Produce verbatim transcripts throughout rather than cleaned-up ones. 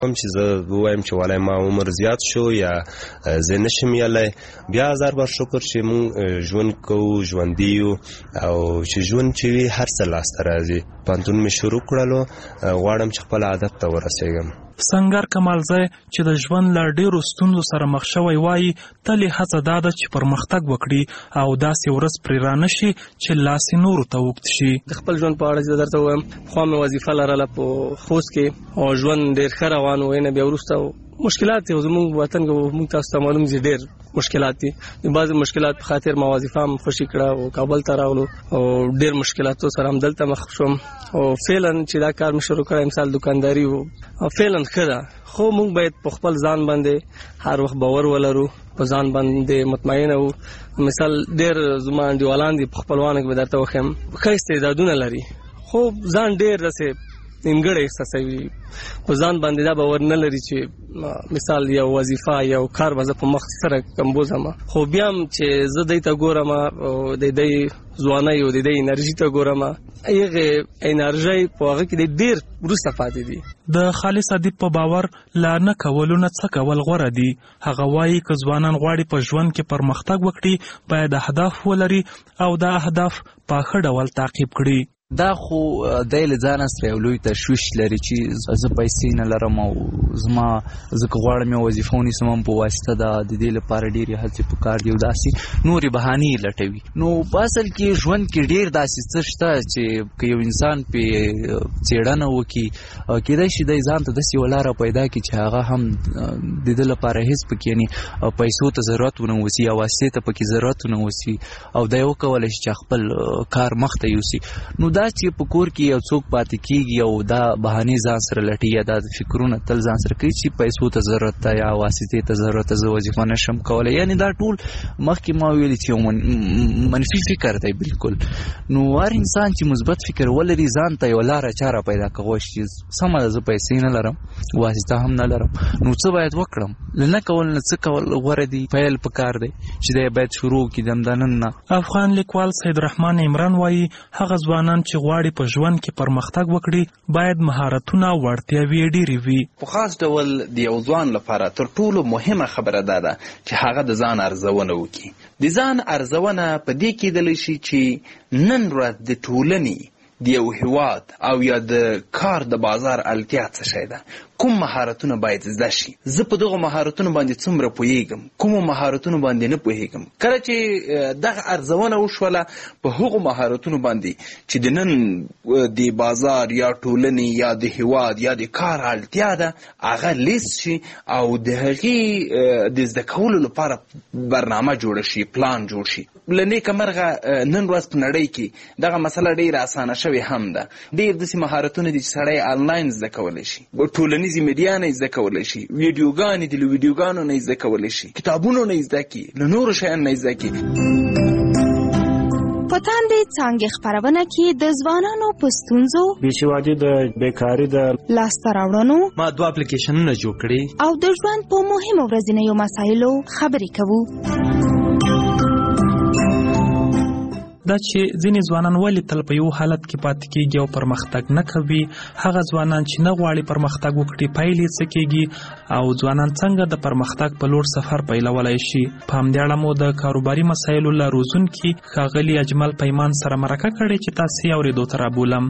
هم چې زه وایم چې والله ما عمر زیات شو یا زه نشم یلی، بیا هزار بار شکر چې مونږ ژوند کوو، ژوندي یو، او چې ژوند چې وي هر څه لاسته راځي. پوهنتون مې شروع کړلو، غواړم چې خپل هدف ته ورسېږم. سنگر کمالزی چې د ژوند له ډېرو ستونزو سره مخ شوی وایي تل یې هڅه دا ده چې پرمختګ وکړي او داسې ورځ پرې رانشي چې لاس یې نورو ته اوږد شي. د خپل ژوند په اړه چې درته ووایم، پخوا مې وظیفه لرله په خوست کې او ژوند ډېر ښه روان و. نه بیا وروسته مشکلات دي، زموږ وطن کې موږ تاسو ته معلوم دي ډېر مشکلات دي. د بعضې مشکلات په خاطر ما وظیفه هم خوشي کړه او کابل ته راغلو او ډېر مشکلاتو سره هم دلته مخ شوم. او فعلا چې دا کار مې شروع کړی، مثال دکانداري و، فعلا ښه ده، خو موږ باید په خپل ځان باندې هر وخت باور ولرو، په ځان باندې مطمئنه وو. مثال ډېر زما انډیوالان دي په خپلوانو کې به درته وښیم ښه استعدادونه لري، خو ځان ډېر داسې نیمګړی احساسوي، په ځان باندې دا باور نه لري چې مثال یو وظیفه یو کار به زه په مخ سره کمبوزم. خو بیا هم چې زه دی ته ګورم او د دی ځوانۍ او د دی انرژي ته ګورم، هغې انرژۍ په هغه کې ډېر وروسته پاتې دي. د خالص ادیب په باور لا نه کولو نه څه کول غوره دي. هغه وایي که ځوانان غواړي په ژوند کې پرمختګ وکړي، باید اهداف ولري او دا اهداف په ښه ډول تعقیب کړي. دا خو دی له ځانه سره یو لوی تشویش لري چې زه پیسې نه لرم او زما زه که غواړم یو وظیفه ونیسم هم په واسطه ده، د دې لپاره ډېرې هڅې پکار دي او داسې نورې بهانې لټوي. نو په اصل کې ژوند کې ډېر داسې څه شته چې که یو انسان پې څېړنه وکړي، کېدای شي دی ځان ته داسې یوه لاره پیدا کړي چې هغه هم د ده لپاره هېڅ پکې یعنې پیسو ته ضرورت ونه اوسي یا واسطې ته پکې ضرورت ونه اوسي او دی وکولی شي چې خپل کار مخ ته یوسي. نو دا چې په کور کې یو څوک پاتې کېږي او دا بهانې ځان سره لټي یا دا فکرونه تل ځان سره کوي چې پیسو ته ضرورت ده یا واسطې ته ضرورت ده، زه وظیفه نشم کولی، یعنې دا ټول مخکې ما ویلي چې یو منفي فکر دی بالکل. نو هر انسان چې مثبت فکر ولري، ځان ته یوه لاره چاره پیدا کولی شي. سمه ده، زه پیسې نه لرم، واسطه هم نه لرم، نو څه باید وکړم؟ له نه کول نه څه کول غوره دي. پیل پکار دی چې دی باید شروع کړي د همدا نن نه. افغان لیکوال سید رحمان عمران وایي هغه ځوانان چې غواړي په ژوند کې پرمختګ وکړي باید مهارتونه او وړتیاوې ډېرې وي. په خاص ډول د یو ځوان لپاره تر ټولو مهمه خبره دا ده چې هغه د ځان ارزونه وکړي. د ځان ارزونه په دې کېدلی شي چې نن ورځ د ټولنې د یو هیواد او یا د کار د بازار اړتیا څه شی ده، کوم مهارتونه باید زده شي، زه په دغو مهارتونو باندې څومره پوهیږم، کومو مهارتونو باندې نه پوهیږم. کله چې دغه ارزونه وشوله په هغو مهارتونو باندې چې د نن د بازار یا ټولنې یا د هیواد یا د کار اړتیا ده، هغه لیست شي او د هغې د زده کولو لپاره برنامه جوړه شي، پلان جوړ شي. له نیکه مرغه نن ورځ په نړۍ کې دغه مسله ډېره اسانه شوې هم ده. ډېر داسې مهارتونه دي چې سړی آنلاین زده کولی شي، ټولنیزې میډیا نه یې زده کولی شي، ویډیوګانې دي له ویډیوګانو نه یې زده کولی شي، کتابونو نه یې زده کړي، له نورو شیانو نه یې زده کړي. په تاندې څانګې خپرونه کې د ځوانانو په ستونزو، بېسوادي د بیکاري د لاسته راوړنو، ما دوه اپلیکیشنونه جوړ کړي او د ژوند په مهمو ورځنیو مسایلو خبرې کوو. دا چې ځینې ځوانان ولې تل په یو حالت کې پاتې کېږي او پرمختګ نه کوي، هغه ځوانان چې نه غواړي پرمختګ وکړي پایلې څه کېږي او ځوانان څنګه د پرمختګ په لور سفر پیلولی شي. په همدې اړه مو د کاروباري مسایلو له روزونکي ښاغلي اجمل پیمان سره مرکه کړې چې تاسې یې اورېدو ته رابولم.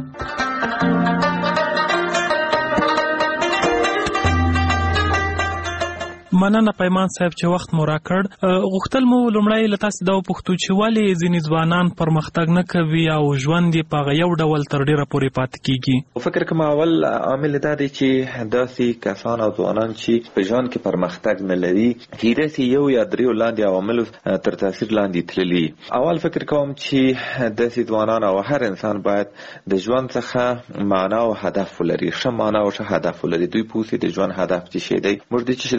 مننه پیمان صاحب چې وخت مو راکړ. غوښتل مو لومړی له تاسې دا وپوښتو چې ولې ځینې ځوانان پرمختګ نه کوي او ژوند یې په هغه یو ډول تر ډېره پورې پاتې کېږي؟ فکر کوم اول عامل دا دی چې داسې کسان او ځوانان چې په ژوند کې پرمختګ نه لري، کېدای شي یو یا دریو لاندې عواملو تر تاثیر لاندې تللي. اول فکر کوم چې داسې ځوانان او هر انسان باید د ژوند څخه معنا او هدف ولري، ښه معنا او ښه هدف ولري. دوی پوه سي د ژوند هدف څه شی دی، موږ د څه شي لپاره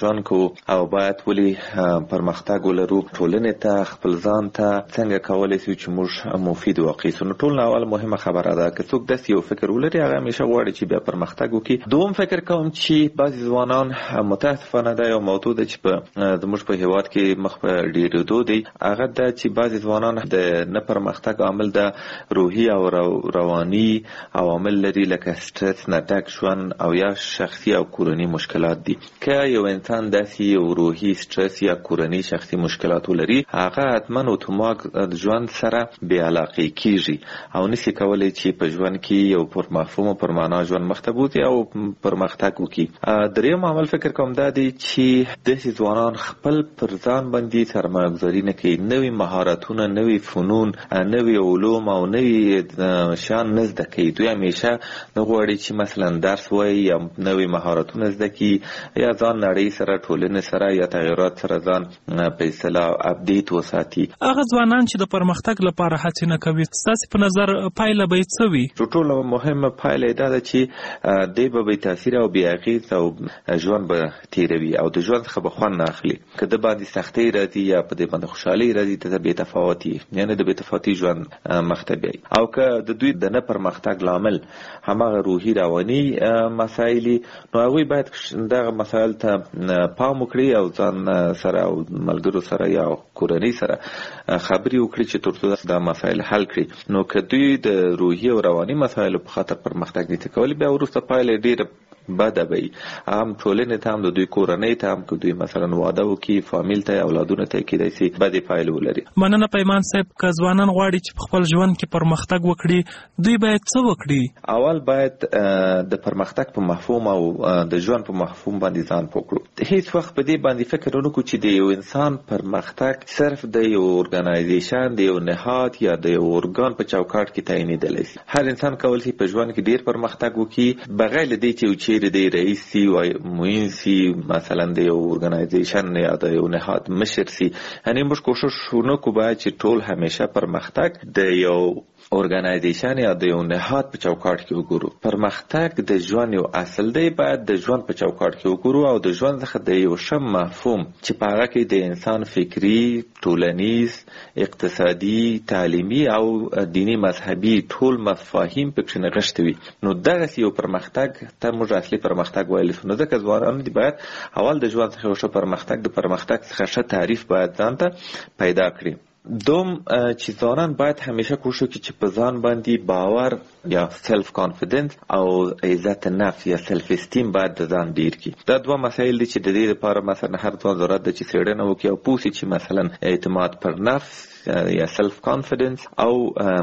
ژوند کوو او باید ولې پرمختګ ولرو، ټولنې ته خپل ځان ته څنګه کولی شو چې موږ مفید واقع سو. نو ټول نه اول مهمه خبره ده که څوک داسې یو فکر ولري هغه همیشه غواړي چې بیا پرمختګ وکړي. دوم فکر کوم چې بعضې ځوانان متاسفانه دا یو موضوع ده چې په زموږ په هېواد کې مخ په ډېرېدو دی، هغه ده چې بعضې ځوانان د نه پرمختګ عامل د روحي او رواني عوامل لري لکه سټرس نه ډک ژوند او یا شخصي او کورني مشکلات دي. که یو انسان داسې یو روحي سټرس یا کورني شخصي مشکلات ولري هغه حتما اتومات ژوند سره بې علاقې کېږي او نشي کولی چې په ژوند کې یو پر مفهوم او پر معنا ژوند مخته بوځي او پرمختګ وکړي. دریم عامل فکر کوم دا دی چې داسې ځوانان خپل پر ځان باندې سرمایه ګذاري نه کوي، نوي مهارتونه، نوي فنون، نوي علوم او نوي شیان نه زده کوي. دوی همیشه نه غواړي چې مثلا درس وایي یا نوي مهارتونه زده کړي یا ځان نړۍ سره، ټولنې سره یا تغیرات سره ځان په اصطلاح اپډیټ وساتي. هغه ځوانان چې د پرمختګ لپاره هڅې نه کوي، ستاسې په نظر پایله به یې څه وي؟ تر ټولو مهمه پایله یې دا ده چې دی به بې تاثیره او بې اغېز او ژوند به تېروي او د ژوند څخه به خوند نه اخلي. که د باندې سختۍ راځي یا په دې باندې خوشحالۍ راځي ته د بې تفاوتي یعنې د بې تفاوتي ژوند مخته بیایي. او که د دوی د نه پرمختګ لامل هماغه روحي رواني مسایل نو هغوی باید دغه مسایل ته پام وکړي او ځان سره او ملګرو سره یا کورنۍ سره خبرې وکړي چې تر څو دا مسایل حل کړي. نو که دوی د روحي او رواني مسایلو په خاطر پرمختګ نشي کولی بیا وروسته پایله ډېره بده به وي، هم ټولنې ته هم د دوی کورنۍ ته هم که دوی مثلا واده وکړي فامیل ته اولادونو ته کېدای شي بدې پایلې ولري. مننه پیمان صاحب. که ځوانان غواړي چې په خپل ژوند کې پرمختګ وکړي دوی باید څه وکړي؟ اول باید د پرمختګ په مفهوم او د ژوند په مفهوم باندې ځان پوه کړو. هیڅ وخت په دې باندې فکر ونه کړو چې د یو انسان پرمختګ صرف د یو ارګنایزیشن، د یو نهاد یا د یو ارګان په چوکاټ کې تعینېدلی شي. هر انسان کولی شي په ژوند کې ډېر پرمختګ وکړي بغیر له دې چې چیرې د رئیس سی و معین سی مثلا د یو ارګنایزیشن یا د یو نهاد مشر سی. یعنی موږ کوشش ونکړو باید چې ټول همیشه پرمختګ د یو ارګنایزیشن یا د یو نهاد په چوکاټ کې وګورو. پرمختګ د ژوند یو اصل دی، باید د ژوند په چوکاټ کې وګورو او د ژوند څخه د یو ښه مفهوم چې په هغه کې د انسان فکري، ټولنیز، اقتصادي، تعلیمي او دینی مذهبي ټول مفاهیم پکې نغښتي وي. نو دغسې یو پرمختګ ته موږ اصلي پرمختګ ویلی شو. نو ځکه ځوانان دي باید اول د ژوند څخه یو ښه پرمختګ د پرمختګ څخه ښه تعریف باید ځان ته پیدا کړي. دوم چې ځوانان باید همیشه کوشش وکړي چې په ځان باندې باور یا سلف کانفیډنس او عزت نفس یا سلف استیم باید د ځان ډیر کړي. دا دوه مسایل دي چې د دې لپاره مثلا هر ځوان ضرورت ده چې څېړنه وکړي او پوه شي چې مثلا اعتماد پر نفس یا سلف کانفیډنس او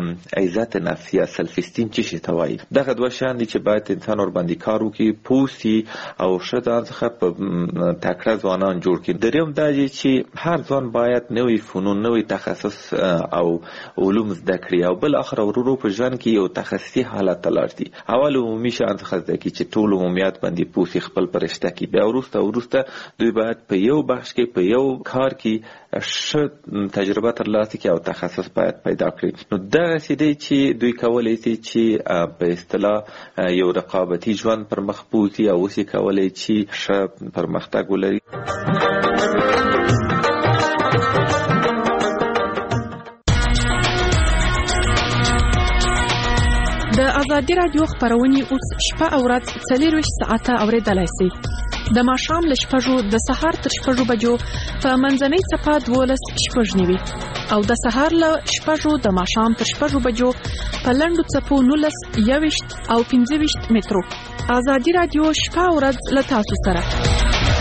عزت نفس یا سلف استیم څه شي ته وایي. دغه دوه شیان دي چې باید انسان ور باندې کار وکړي، پوه شي او ښه ځان څخه په تکړه ځوانان جوړ کړي. دریم دا دی چې هر ځوان باید نوي فنون، نوي تخصص او علوم زده کړي او بل اخر ورو په ژوند کې یو تخصصي حالت ته لاړ شي. اول عمومي شیان څخه زده کړي چې ټول عمومیات باندې پوه شي، خپل په رشته کې. بیا وروسته وروسته دوی باید په یو بخش کې په یو کار کې ښه تجربه ترلاسه کړي او تخصص باید پیدا کړي. نو دغسې دی چې دوی کولی شي چې په اصطلاح یو رقابتي ژوند پر مخ بوځي او اوس یې کولی چې ښه پرمختګ ولري. د ازادي راډیو خپرونې اوس شپه او ورځ څلورویشت ساعته اورېدلی شئ. د ماښام له شپږو د سهار تر شپږو بجو په منځنۍ څپه دولس شپږ نوي او د سهار له شپږو د ماښام تر شپږو بجو په لنډو څپو نولس، یوویشت او پنځه ویشت مترو. ازادي راډیو شپه او ورځ له تاسو سره.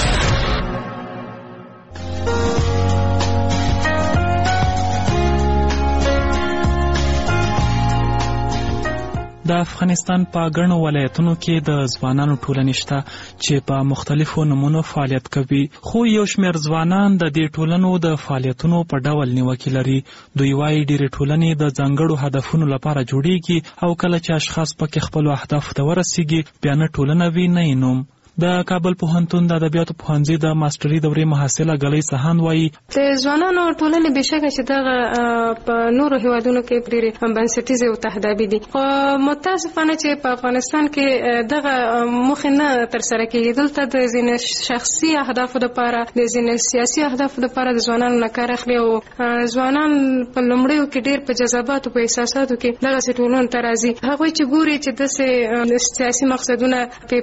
د افغانستان په ګڼو ولایتونو کې د ځوانانو ټولنې شته چې په مختلفو نمونو فعالیت کوي، خو یو شمېر ځوانان د دې ټولنو د فعالیتونو په ډول نیوکې لري. دوی وايي ډېرې ټولنې د ځانګړو هدفونو لپاره جوړیږي او کله چې اشخاص پکې خپلو اهدافو ته ورسیږي بیا نه ټولنه وي نه یې نوم. د کابل پوهنتون د ادبیاتو پوهنځي د ماستري دورې محصله ګلۍ سهان وایي د ځوانانو ټولنې بشکه چې دغه په نورو هیوادونو کې ډېرې بنسټیزې او تهدابي دي، خو متاسفانه چې په افغانستان کې دغه موخې نه ترسره کېږي. دلته د ځینې شخصي اهدافو دپاره د ځینې سیاسي اهدافو دپاره د ځوانانو نه کار اخلي او ځوانان په لومړیو کې ډېر په جذباتو په احساساتو کې دغسې ټولنو ته راځي. هغوی چې ګوري چې داسې سیاسي مقصدونه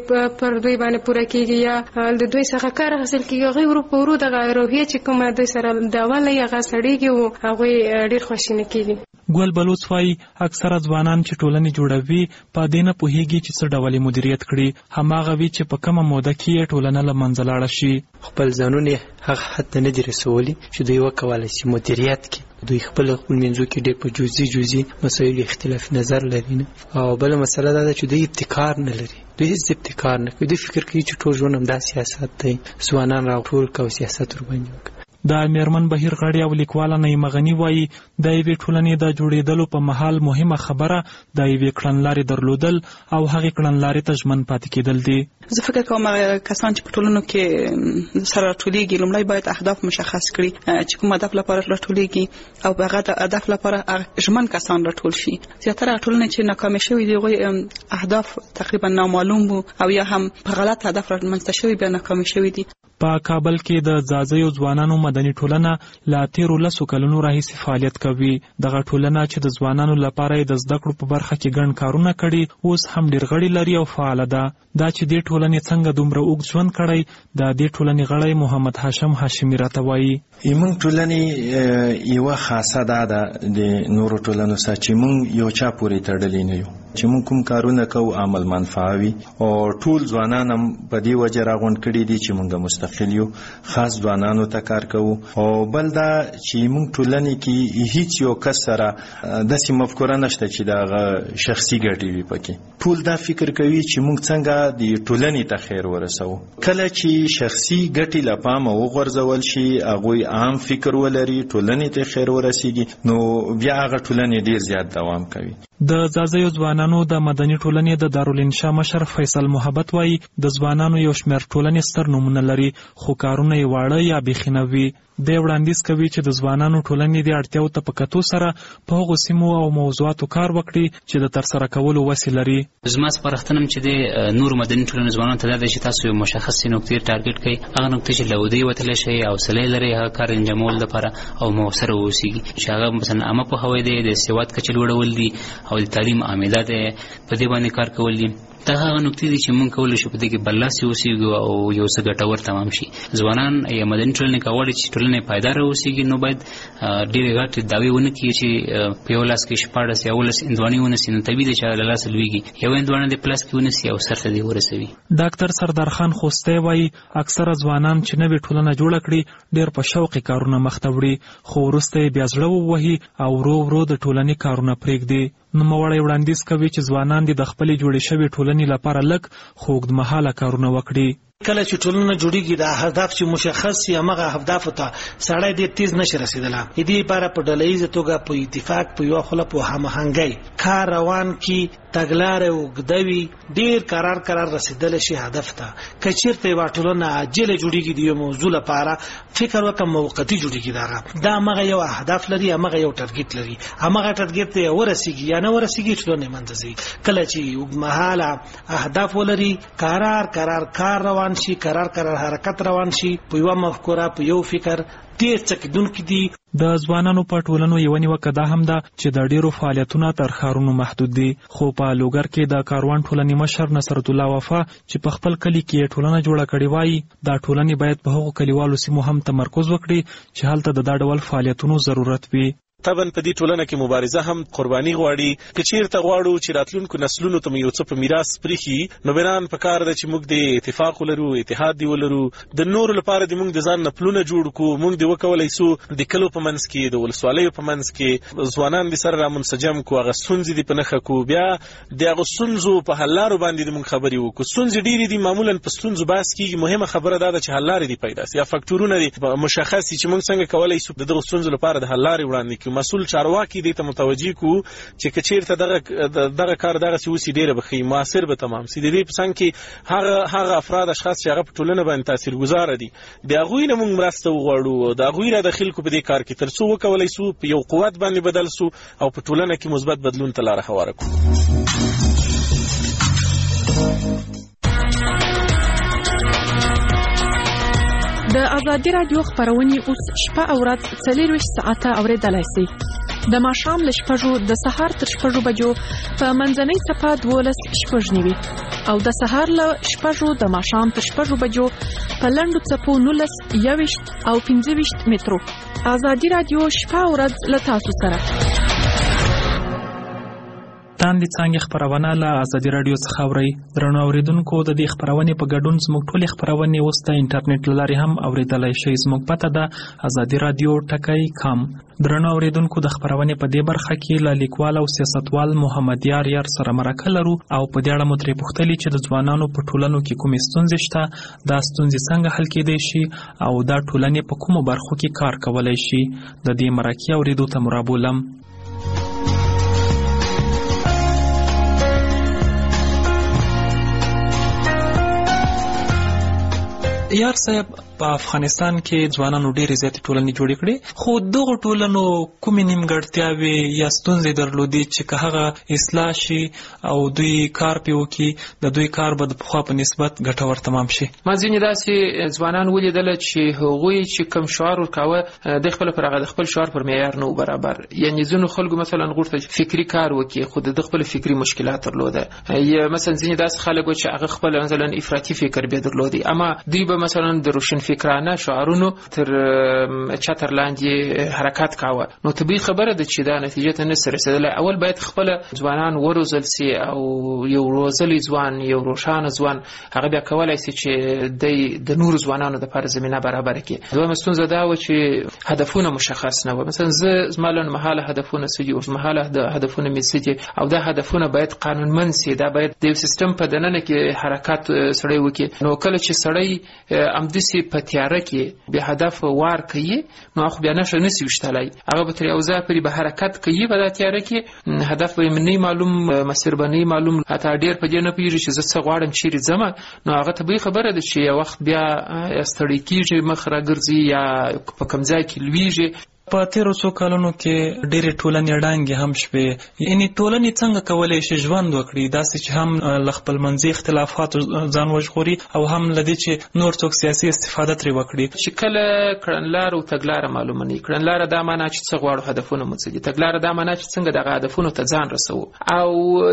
پر دوی باندې پوره کېږي یا د دوی څخه کار حاصل کېږي، هغوی ورو په ورو دغه روحیه چې کومه دوی سره دعوه لري هغه سړېږي او هغوی ډېر خواشیني کېږي. ګل بلوڅ وایي اکثره ځوانان چې ټولنې جوړوي په دې نه پوهېږي چې څه ډول مدیریت کړي، هماغه وي چې په کومه موده کې یې ټولنه له منځه لاړه شي. خپل ځانونه هغه حد ته نه دي رسولي چې دوی وکولی شي مدیریت کړي. دوی خپل خپل منځو کې ډېر په جزئي جزئي مسایلو اختلاف نظر لري نه، او بله مسله دا ده چې دوی ابتکار نه لري. دوی هیڅ ابتکار نه کوي. دوی فکر کوي چې ټول ژوند همدا سیاست دی، ځوانان راټول کړه او سیاست ورباندې وکړه. د میرمن بهیر غړي او لیکواله نعیمه غني وایي د یوې ټولنې د جوړېدلو په مهال مهمه خبره د یوې کړنلارې درلودل او هغې کړنلارې ته ژمن پاتې کېدل دي. زه فکر کوم کسان چې په ټولنو کې سره راټولېږي لومړی باید اهداف مشخص کړي چې کوم هدف لپاره راټولېږي او په هغه هدف لپاره ژمن کسان راټول شي. زیاتره ټولنې چې ناکامې شوي دي هغوی اهداف تقریبا نامعلوم وو او یا هم په غلط هدف رامنځته شوي بیا ناکامې شوي دي. په کابل کې د ځاځیو ځوانانو مدني ټولنه لا تیرو لسو کلونو راهیسې فعالیت کوي. دغه ټولنه چې د ځوانانو لپاره یې د زده کړو په برخه کې ګڼ کارونه کړي اوس هم ډېر غړي لري او فعاله ده. دا چې دې ټولنې څنګه دومره اوږد ژوند کړی د دې ټولنې غړی محمد هاشم هاشمي راته وایي. موږ ټولنې یوه خاصه دا ده د نورو ټولنو سره چې موږ یو چا پورې تړلي نه یو، چې موږ کوم کارونه کوو عمل منفعه وي او ټول ځوانان هم په دې وجه راغونډ کړي دي چې موږ مستقل یو، خاص ځوانانو ته کار کوو. او بل دا چې موږ ټولنې کې هیڅ یو کس سره داسې مفکوره نشته چې دغه شخصي ګټې وي پکې. ټول دا فکر کوي چې موږ څنګه د ټولنې ته خیر ورسوو. کله چې شخصي ګټې له پامه وغورځول شي، هغوی عام فکر ولري، ټولنې ته خیر ورسیږي، نو بیا هغه ټولنې ډېر زیات دوام کوي. د ځاځیو ځوانانو د مدني ټولنې د دارالانشا مشر فیصل محبت وایي د ځوانانو یو شمېر ټولنې ستر نومونه لري خو کارونه یې واړه یا بیخي نه وي. دی وړاندیز کوي چې د ځوانانو ټولنې د اړتیاو ته په کتو سره په هغو سیمو او موضوعاتو کار وکړي چې د ترسره کولو وسې لري. زما سپارښتنه چې د نورو مدني ټولنو ځوانانو ته دا ده چې تاسو یو مشخصې نقطې ټارګټ کړئ، هغه نقطې چې له ودې وتلی شئ، حوصله لرئ هغه کار انجامولو لپاره او مؤثره واوسیږي، چې هغه مثلا عامه پوهاوی دی، د سواد کچه لوړول دي او د تعلیم عامله دی، په دې باندې کار کول دي. دا هغه نقطې دي چې موږ کولی شو په دې کې برلاسي اوسېږو او یو څه ګټور تمام شي. ځوانان یا مدني ټولنې که غواړي چې ټولنه پایداره اوسېږي نو باید ډېرې غټې دعوې ونه کړي چې په یو لاس کې شپاړس یا اوولس هندواڼې ونیسي، نو طبیعي دی چې له لاسه لوېږي. یو هندواڼه دې په لاس کې ونیسي او سر ته دې ورسوي. ډاکټر سردار خان خوستی وایي اکثره ځوانان چې نوې ټولنه جوړه کړي ډېر په شوقې کارونه مخته وړي، خو وروسته یې بیا زړه ووهي او ورو ورو د ټولنې کارونه پرېږدي. نوموړی وړاندیز کوي چې ځوانان دې د خپلې جوړې شوې ټولنې لپاره لږ خو اوږدمهاله کارونه وکړي. کله چې ټولنه جوړیږي د هدف چې مشخص شي هغه اهداف ته سړی ډېر تیز نشي رسیدلی. دې لپاره په ډلهییزه توګه په اتفاق په یوه خوله په هماهنګۍ کار روان کړي، تګلارې اوږده وي، ډېر قرار قرار رسیدلی شي هدف ته. که چېرته یوه ټولنه عاجله جوړیږي د یو موضوع لپاره فکر وکړه موقتي جوړیږي، دغه دا همغه یو اهداف لري، همغه یو ټارګټ لري، همغه ټارګټ ته ورسیږي یا نه ورسیږي ټولنه منځ ځي. کله چې اوږدمهاله اهداف ولري، قرار قرار کار روان شي، قرار قرار حرکت روان شي، په یو مفکوره په یو فکر ډېر څه کېدونکي دي. د ځوانانو په ټولنو یوه نیوکه دا هم ده چې د ډېرو فعالیتونه تر ښارونو محدود دي. خو په لوګر کې د کاروان ټولنې مشر نصرت الله وفا چې په خپل کلي کې یې ټولنه جوړه کړې وایي دا ټولنې باید په هغو کلیوالو سیمو هم تمرکز وکړي چې هلته د دا ډول فعالیتونو ضرورت وي. طبعا په دې ټولنه کې مبارزه هم قرباني غواړي. که چیرته غواړو چې راتلونکو نسلونو ته یو څه په میراث پرېښي، نو بران په کار ده چې موږ د اتفاق ولرو، اتحاد دی ولرو، د نورو لپاره د موږ د ځان نه پلونه جوړ کړو. موږ د وکولی سو د کلو په منځ کې، د ولسوالیو په منځ کې ځوانان د سره رامنسجم کړو، هغه ستونزې دې په نښه کړو، بیا د هغو ستونزو په حل لارو باندې د موږ خبرې وکړو. ستونزې ډېرې دي، معمولا په ستونزو بحث کېږي، مهمه خبره دا ده چې حل لارې دې پیدا سي یا فکټورونه دې مشخص سي چې موږ څنګه کولی سو د دغو ستونزو لپاره د حل لارې وړاندې کړو. مسول چارواکي دې ته متوجي کو چې کچیرته دغه دغه کار دغه سوسی ډیره بخي موثر به تمام سي د دې په څنګه کې هغه هغه افراد اشخاص چې هغه په ټولنه باندې تاثیرګذار دي د هغوی نه موږ مرسته وغواړو د هغوی را د خلکو په دې کار کې تر څو وکولای سو په یو قوت باندې بدل سو او په ټولنه کې مثبت بدلون ته لار هواره کړو. د ازادي رادیو خبرونه اوس شپه او ورځ څلور ساعته اوریدلای شئ. د ماښام له شپږو د سهار تر شپږو بجو په منځنۍ صفه دولس شپږ نیوي او د سهار له شپږو د ماښام تر شپږو بجو په لنډو څپو نولس یوویشت او پنځه ویشت مترو. ازادي رادیو شپه او ورځ له تاسو سره. تاندې څنګه خبرونه له ازادي رادیو څخه اوري. درنو اوریدونکو د دې خبرونه په ګډون زموږ ټولې خبرونه اوس د انټرنیټ لارې هم اوریدلای شئ. زموږ پته ده ازادي رادیو ټکی کام. درنو اوریدونکو د خبرونه په دې برخه کې له لیکوال او سیاستوال محمد یار یار سره مرکه لرو او په دې اړه مو ترې پوښتلي چې د ځوانانو په ټولنو کې کومې ستونزې شته، دا ستونزې څنګه حل کېدای شي او دا ټولنې په کومو برخو کې کار کولای شي. د دې مرکې اوریدو ته مرابولم. یار صاحب، په افغانستان کې ځوانانو ډېرې زیاتې ټولنې جوړې کړې، خو دغو ټولنو کومې نیمګړتیاوې یا ستونزې درلودې چې که هغه اصلاح شي او دوی کار پې وکړي، د دوی کار به د پخوا په نسبت ګټور تمام شي. ما ځینې داسې ځوانان ولیدله چې هغوی چې کوم شعار ورکاوه د خپله پر هغه د خپل شعار پر معیار نه و برابر. یعنې ځینو خلکو مثلا غوښته فکري کار وکړي خو د خپل فکري مشکلات درلوده، یا مثلا ځینې داسې خلک و چې هغه خپل مثلا افراطي فکر بیا درلودي، اما دوی به مثلا د روشن فکرانه شعارونو تر چتر لاندې حرکت کاوه. نو طبیعي خبره ده چې دا نتیجه ته نسي رسېدلی. اول باید خپل ځوانان وروزل سي او یو روزلی ځوان، یو روښانه ځوان هغه بیا کولی سي چې د نورو ځوانانو دپاره زمینه برابره کړي. دویمه ستونزه دا وه چې هدفونه مشخص نه وه. مثلا زه زما لنډمهاله هدفونه څه دي، اوږدمهاله هدفونه مې څه دي، او دا هدفونه باید قانونمند سي. دا باید د یو سیستم په دننه کې حرکت سړی وکړي. نو کله چې سړی امدسي په تیاره کې به هدف وار کوي، نو هغه بیا نشه نسی وشتلای، هغه به تر یو ځای پورې به حرکت کوي په تیاره کې، هدف به نه معلوم، مسیر به نه معلوم، حتی ډیر په دې نه پیږي چې زه څه غواړم چیرې ځم. نو هغه طبیعي خبره ده چې یو وخت بیا ستړی کېږي، مخ راګرځي یا په کوم ځای کې لویږي. په تیرو څو کلونو کې ډېرې ټولنې ړنګې هم شوې. یعنې ټولنې څنګه کولی شي ژوند وکړي، داسې چې هم له خپلمنځي اختلافاتو ځان وژغوري او هم له دې چې نور څوک سیاسي استفاده ترې وکړي. چې کله کړنلاره او تګلاره معلومه نه وي، کړنلاره دا معنا چې څه غواړو، هدفونه مو څه دي، تګلاره دا معنا چې څنګه دغه هدفونو ته ځان رسوو، او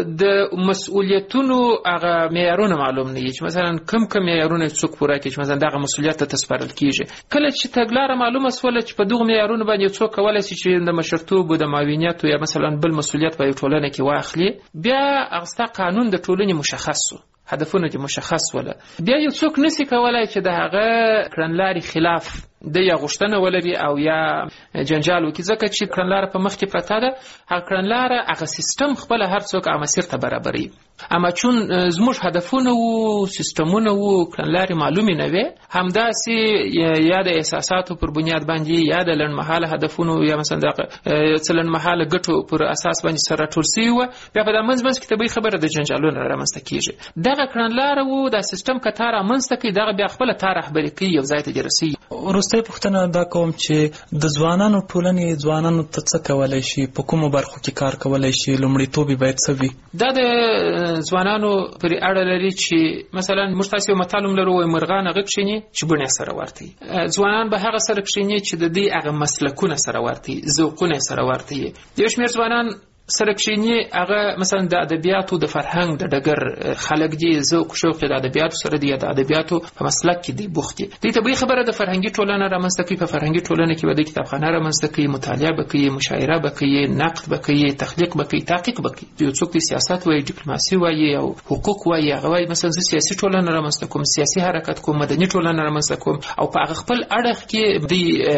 د مسؤلیتونو هغه معیارونه معلوم نه وي چې مثلا کم کم معیارونه څوک پوره کړي، چې مثلا دغه مسؤلیت ته سپارل کېږي. کله چې تګلاره معلومه سوله چې په دغو معیارونو باندې یو څوک کولی شي چې د مشرتوب او د معاونیت یا مثلا بل مسؤلیت په ټولنه کې واخلي، بیا هغه قانون د ټولنې مشخص و، هدفونه دې مشخص وله، بیا یو څوک نسی کولای چې د هغه کړنلارې خلاف د یا غوښتنه ولري او یا جنجال وکړي، ځکه چې کړنلاره په مخ کې پرته ده. هغه کړنلاره هغه سیستم خپله هر څوک هغه مسیر ته برابروي. اما چون زموږ هدفونه وو، سیستمونه وو، کړنلارې معلومې نه وې، همداسې یا د احساساتو پر بنیاد باندې یا د لنډمهاله هدفونو یا مثلا د څه لنډمهاله ګټو پر اساس باندې سره راټول سوي وه، بیا په دا منځ منځ کې طبیعي خبره د جنجالونه رامنځته کېږي. دغه کړنلاره وو، دا سیستم که تا رامنځته کړي، دغه بیا خپله تا رهبري کوي، یو ځای ته دې رسوي. وروستۍ پوښتنه دا کوم چې د ځوانانو ټولنې ځوانانو ته څه کولی شي، په کومو برخو کې کار کولی شي، لومړیتوب یې باید څه وي؟ دا د ځوانانو پرې اړه لري چې مثلا موږ تاسې یو متل هم لرو، وایي مرغان هغه کښېني چې بڼې سره ورته وي. ځوانان به هغه سره کښېني چې د دوی هغه مسلکونه سره ورته وي، ذوقونه یې سره ورته وي. یو شمېر ځوانان سره کښېني هغه مثلا د ادبیاتو د فرهنګ د ډګر خلک دي، ذوق شوق د ادبیاتو سره دی، د ادبیاتو په مسلک کې دی بوخت دي. دوی طبیعي خبره د فرهنګي ټولنه رامنځته کوي. په فرهنګي ټولنه کې به د کتابخانه رامنځته کوي، مطالعه به کوي، مشاعره به کوي، نقد به کوي، تخلیق به کوي، تحقیق به کوي. یو څوک د سیاست وایي، ډیپلوماسي وایي او حقوق وایي، هغه وایي مثلا زه سیاسي ټولنه رامنځته کوم، سیاسي حرکت کوم، مدني ټولنه رامنځته کوم، او په هغه خپل اړخ کې دوی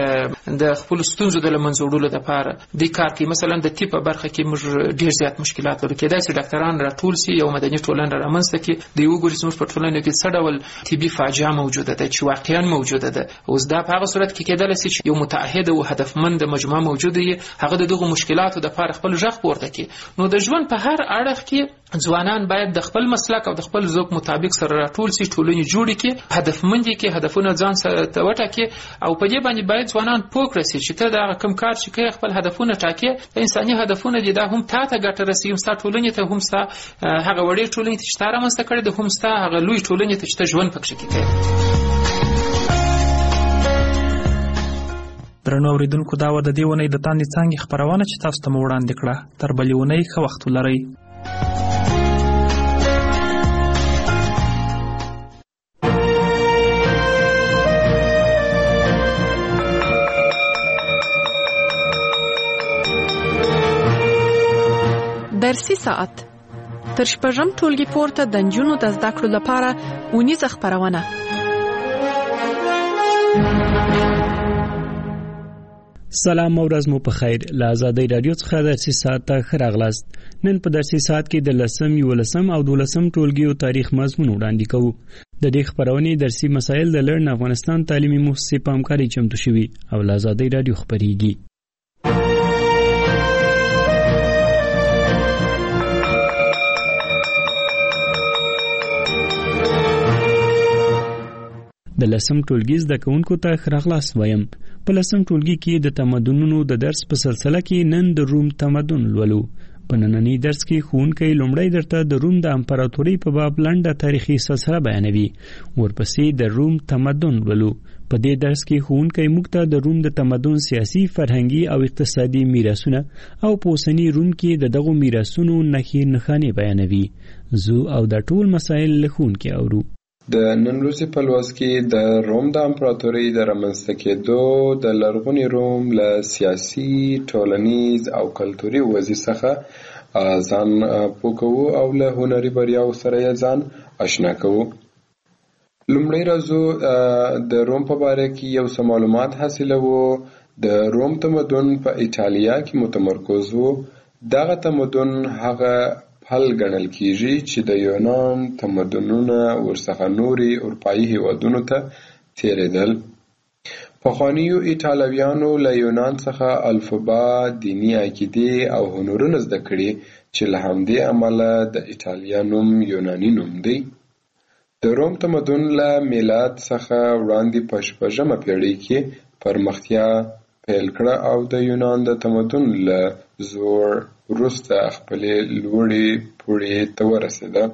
د خپل ستونزو د لمنځه وړلو لپاره د کار کې مثلا د طب په برخه کې موږ ډیر زیات مشکلات لرو کېدای شي ډاکټران راټول سي یو مدني ټولنه رامنځته کړي د یو ګوري زموږ په ټولنه کې څه ډول طبي فاجعه موجوده ده چې واقعا موجوده ده. اوس دا په هغه صورت کې کېدای شي چې یو متعهد او هدفمند مجموعه موجوده وي هغه د دغه مشکلاتو د لپاره خپل ځخ پورته کړي. نو د ژوند په هر اړخ کې ځوانان باید د خپل مسلک او د خپل ذوق مطابق سره راټول سي ټولنې جوړې کړي هدفمند کې هدفونه ځان سره وټاکي او په دې باندې باید ځوانان پوه کړي چې ته دا کوم کار چې کوي خپل هدفونه ټاکي انساني هدفونه دي دا هم تا ته ګټه رسوي هم ستا ټولنې ته هم ستا هغه وړې ټولنې ته چې تا رامنځته کړې ده هم ستا هغه لوی ټولنې ته چې ته ژوند پکښې کوې. درنو اورېدونکو دا وه د دې اونۍ د تاندې څانګې خپرونه چې تاسو ته مو وړاندې کړه. تر بلې اونۍ ښه وخت ولرئ. درسي ساعت تر شپږم ټولګي پورته د نجونو د زده کړو لپاره اونیزه خپرونه. سلام او ورځ مو په خیر. له آزادۍ رادیو څخه درسي ساعت ته ښه راغلاست. نن په درسي ساعت کې د لسم یولسم او دولسم ټولګیو تاریخ مضمون وړاندې کوو. د دې خپرونې درسي مسایل د لړن افغانستان تعلیمي مؤسسې په همکارۍ چمتو شوي او له آزادۍ رادیو خپرېږي. د لسم ټولګي زده کوونکو ته ښه راغلاست وایم. په لسم ټولګي کې د تمدنونو د درس په سلسله کې نن د روم تمدن لولو. په نننی درس کې ښوونکی لومړی درته د روم د امپراتورۍ په باب لنډه تاریخي سلسله بیانوي. ورپسې د روم تمدن لولو. په دې درس کې ښوونکی موږ ته د روم د تمدن سیاسي، فرهنګي او اقتصادي میراثونه او په اوسني روم کې د دغو میراثونو نښې نښانې بیانوي. زه او دا ټول مسایل له ښوونکي اورو. د نن ورځې په لوست کې د روم د امپراتورۍ د رامنځته کېدو د لرغوني روم له سیاسي، ټولنیز او کلتوري وضعې څخه ځان پوه کوو او له هنري بریاو سره یې ځان آشنا کوو. لومړی راځو د روم په باره کې یو څه معلومات حاصلوو. د روم تمدن په ایټالیا کې متمرکز و. دغه تمدن هغه پل ګڼل کیږي چې د یونان تمدنونه ورڅخه نوري اروپایي هیوادونو ته تیرېدل. پخوانیو ایټالویانو له یونان څخه الفبا، دیني عقیدې او هنرونه زده کړي چې له همدې امله د ایټالیا نوم یوناني نوم دی. د روم تمدن له میلاد څخه وړاندې په شپږمه پیړۍ کې پرمختیا پیل کړه او د یونان د تمدن له زوړ وروسته خپلې لوړې پوړۍ ته ورسېده.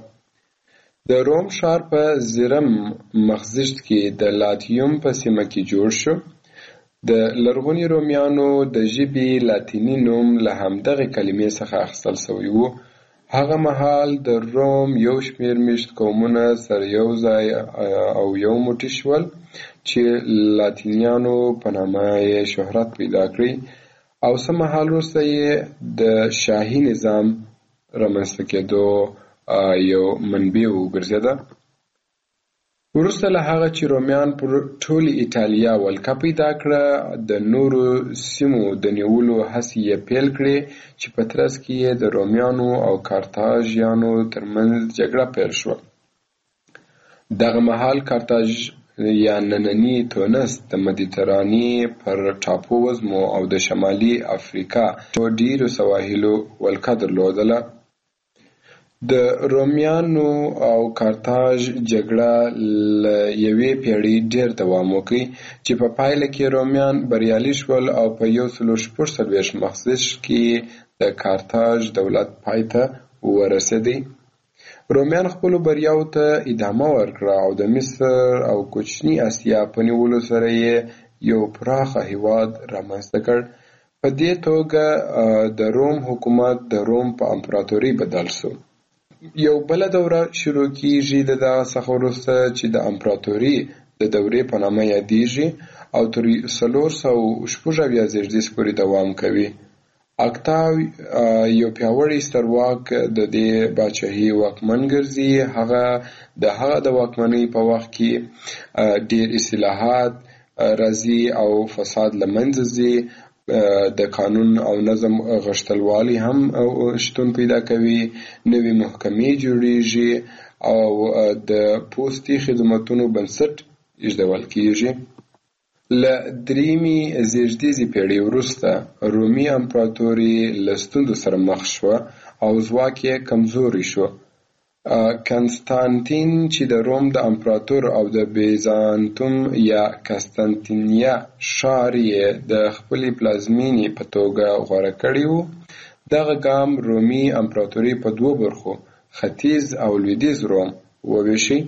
د روم ښار په زرم مخزیشت کې د لاتیوم په سیمه کې جوړ شو. د لرغوني رومیانو د ژبې لاتیني نوم له همدغې کلمې څخه اخیستل شوی و. هغه مهال د روم یو شمېر میشت قومونه سره یو ځای او یو موټی شول چې لاتینیانو په نامه یې شهرت پیدا کړی او څه مهال وروسته یې د شاهي نظام رامنځته کېدو یو منبع وګرځېده. وروسته له هغه چې رومیان پر ټولې ایټالیا ولکه پیدا کړه، د نورو سیمو د نیولو هڅې یې پیل کړې چې په ترڅ کې یې د رومیانو او کارتاژیانو ترمنځ جګړه پیل شوه. دغه مهال کارتاژ یا نننی تونس د مدیترانې پر ټاپو وزمو او د شمالي افریقا ډیرو سواحلو ولکه درلودله. د رومیانو او کارتاژ جګړه له یوې پیړۍ ډیر دوام وکړ چې په پایله کې رومیان بریالي شول او په یو سلو شپږ څلوېښت مخزیشت کې د کارتاژ دولت پای ته ورسېدی. رومیان خپلو بریاو ته ادامه ورکړه او د مصر او کوچني اسیا په نیولو سره یې یو پراخه هیواد رامنځته کړ. په دې توګه د روم حکومت د روم په امپراتورۍ بدل شو. یو بله دوره شروع کیږي د دغه څخه وروسته چې د امپراتورۍ د دورې په نامه یادیږي او تر څلور سوه شپږ اویا زېږدیز پورې دوام کوي. اکتاو یو پیاوړی سترواک د دې پاچاهۍ واکمن ګرځي. هغه د هغه د واکمنۍ په وخت کې ډېر اصلاحات راځي او فساد له منځه ځي. د قانون او نظم غښتلوالی هم شتون پیدا کوي، نوې محکمې جوړیږي او د پوستي خدماتونو بنسټ ایښودل کیږي. له دریمې زېږدیزې پیړۍ وروسته رومي امپراتوري له ستونزو سره مخ شوه او ځواک یې کمزوری شو. کنستانتین چې د روم د امپراتور او د بیزانتوم یا قسطنطنیه ښار یې د خپلې پلازمینې په توګه غوره کړی و. دغه ګام رومي امپراتوري په دوو برخو، ختیځ او لویدیځ روم، وویشي.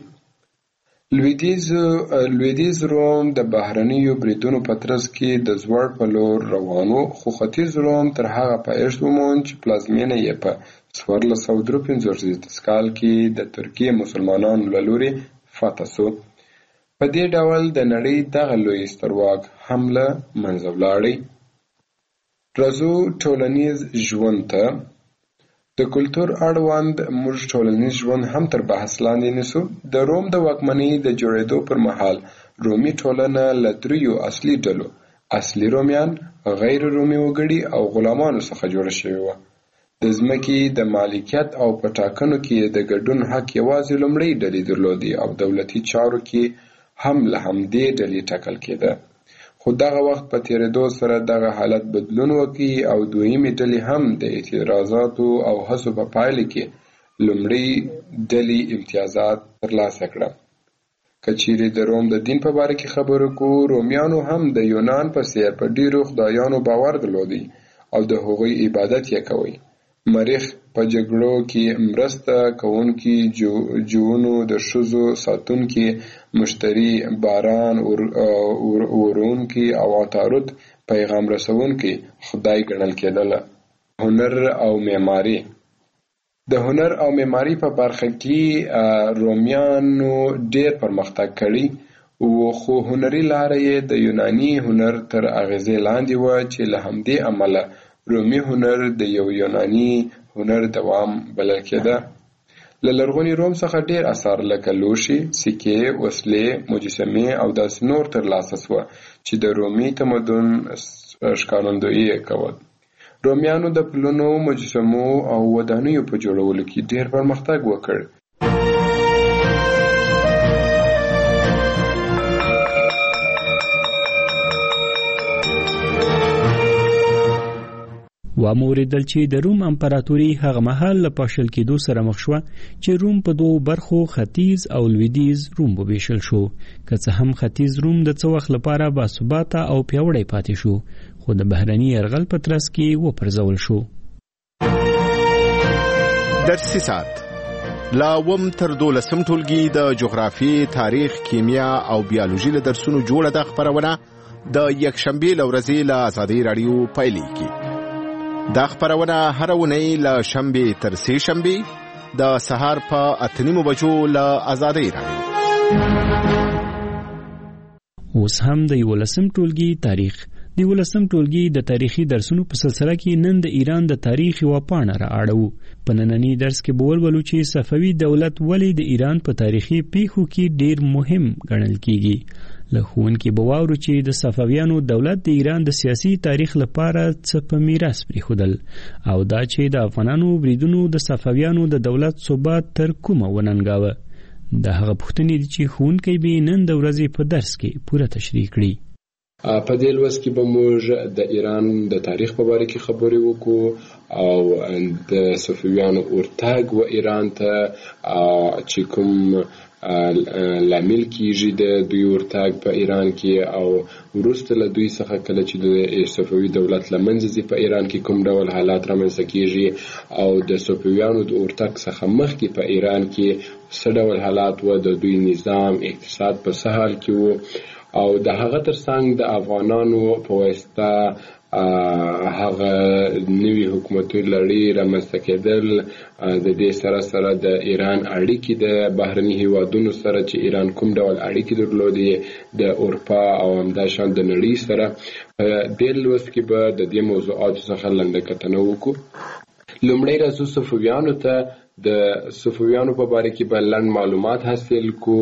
لویدیځ روم د بهرنیو بریدونو په ترڅ کې د زوړ په لور روان و، خو ختیځ روم تر هغه پایښت وموند چې پلازمینه یې په څوارلس سوه درې پنځوس کال کې د ترکیې مسلمانانو له لوري فتح سو. په دې ډول د نړۍ دغه لوی سترواک هم له منځه ولاړی. راځو ټولنیز ژوند ته. د کلتور اړوند موږ ټولنیز ژوند هم تر بحث لاندې نیسو. د روم د واکمنۍ د جوړېدو پر مهال رومي ټولنه له دریو اصلي ډلو، اصلي رومیان، غیر رومي وګړي او غلامانو څخه جوړه شوې وه. د ځمکې د مالکیت او په ټاکنو کې د ګډون حق یوازې لومړۍ ډلې درلودې او دولتي چارو کې هم له همدې ډلې ټاکل کېده. خو دغه وخت په تېرېدو سره دغه حالت بدلون وکړي او دویمې ډلې هم د اعتراضاتو او هڅو په پایله کې لومړۍ ډلې امتیازات ترلاسه کړه. که چیرې د روم د دین په باره کې خبرو کوو، رومیانو هم د یونان په څېر په ډېرو خدایانو باور درلودی او د هغوی عبادت یې کوي. مریخ په جګړو کې مرسته کوونکي، جوونو د ښځو ساتونکي، مشتري، باران ورونکي او عطارد پیغام رسونکي خدای ګڼل کېدله. هنر او معماري. د هنر او معماري په برخه کې رومیانو ډېر پرمختګ کړی و، خو هنري لاره یې د یوناني هنر تر اغېزې لاندې وه چې له همدې امله رومي هنر د یو یوناني هنر دوام بلل کېده. له لرغوني روم څخه ډېر اثار لکه لوښي، سکې، وسلې، مجسمې او داسې نور ترلاسه سوه چې د رومي تمدن ښکارندویي یې کول. رومیانو د پلونو، مجسمو او ودانیو په جوړولو کې ډېر پرمختګ وکړ. واموریدل چې د روم امپراتوري هغه مهال له پاشل کېدو سره مخ شوه چې روم په دوو برخو، ختیځ او لویدیځ روم وویشل شو. که څه هم ختیځ روم د څه وخت لپاره باثباته او پیاوړی پاتې شو، خو د بهرني یرغل په ترڅ کې وپرځول شو. درسي ساعت لا وم تر دولسم ټولګي د جغرافي، تاریخ، کیمیا او بیولوژي له درسونو جوړه د خبرونه د یکشنبې له ورځې له آزادۍ راډیو پیلېږي. دا خبرونه هر اونۍ له شنبې تر سې شنبې د سهار په اته نیمو بجو له آزادۍ راډیو. اوس هم د یولسم ټولګي تاریخ. د یولسم ټولګي د تاریخي درسونو په سلسله کې نن د ایران د تاریخ یوه پاڼه را اړوو. په ننني درس کې به ولولو چې صفوي دولت ولې د ایران په تاریخي پیښو کې ډېر مهم ګڼل کیږي. له ښوونکي به واورو چې د صفویانو دولت د ایران د سیاسي تاریخ لپاره څه په میراث پرېښودل، او دا چې د افغانانو بریدونو د صفویانو د دولت ثبات تر کومه وننګاوه. دا هغه پوښتنې دي چې ښوونکی به نن د ورځې په درس کې پوره تشریح کړي. په دې لوست کې به موږ د ایران د تاریخ په باره کې خبرې وکړو او د صفویانو ورتګ و ایران ته چې کوم لامل کیږي د دوی ورتګ په ایران کې، او وروسته له دوی څخه کله چې د صفوي دولت له منځه ځي په ایران کې کوم ډول حالات رامنځته کیږي، او د صفویانو د ورتګ څخه مخکې په ایران کې څه ډول حالات و، د دوی نظام، اقتصاد په څه حال کې و، او د هغه ترڅنګ د افغانانو په واسطه هغه نوي حکومتي لړۍ رامنځته کېدل، د دې سره سره د ایران اړیکې د بهرني هیوادونو سره چې ایران کوم ډول اړیکې درلودې د اروپا او همداشان د نړۍ سره. په دې لوست کې به د دې موضوعاتو څخه لنډه کتنه وکړو. لومړی راځو صفویانو ته. د صفویانو په باره کې به لنډ معلومات حاصل کو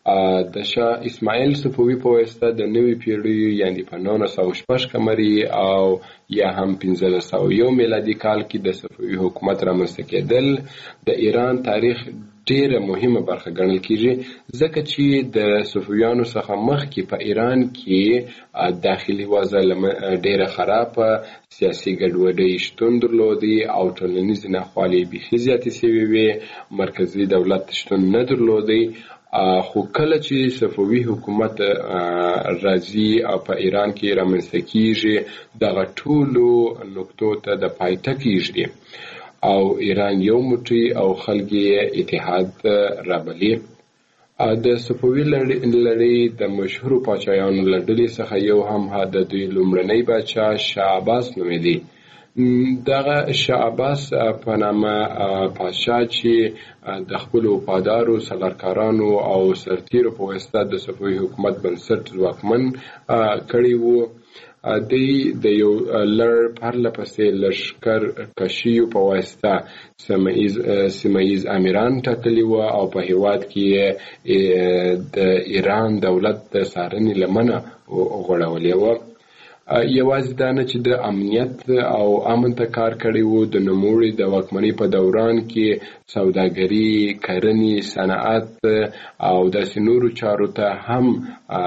د شاه اسماعیل صفوي په واسطه د نوي پیړۍ یعنی په نولس سوه شپږ قمري او یا هم پنځلس سوه یو میلادي کال کې د صفوي حکومت رامنځته کېدل د ایران تاریخ ډیره مهمه برخه ګڼل کیږي، ځکه چې د صفویانو څخه مخکې په ایران کې داخلي وضع ډیره خرابه، سیاسي ګډوډۍ شتون درلودي او ټولنیزې ناخوالې بیخي زیاتې سوې وې، مرکزي دولت شتون نه درلودي. خو کله چې صفوي حکومت راځي او په ایران کې رامنځته کیږي، دغه ټولو نقطو ته د پای ټکی کیږي او ایران یو موټی او خلک یې اتحاد رابلي. د صفوي لړۍ د مشهورو پاچایانو له ډلې څخه یو هم د دوی لومړنی پاچا شاه عباس نومیده. دغه شاه عباس په نامه پاچا چې د خپلو وفادارو سالارکارانو او سرتیرو په واسطه د صفوي حکومت بنسټ ځواکمن کړی وو، دوی د یو لړ پرله پسې لښکر کشیو په واسطه سیمه ییز امیران ټاکلي وو او په هېواد کې د ایران دولت د څارنې لمنه غوړولې وه. یوازې دا نه چې د امنیت او امن ته کار کړی وو، د نوموړي د واکمنۍ په دوران کې سوداګري، کرنې، صنعت او داسې نورو چارو ته هم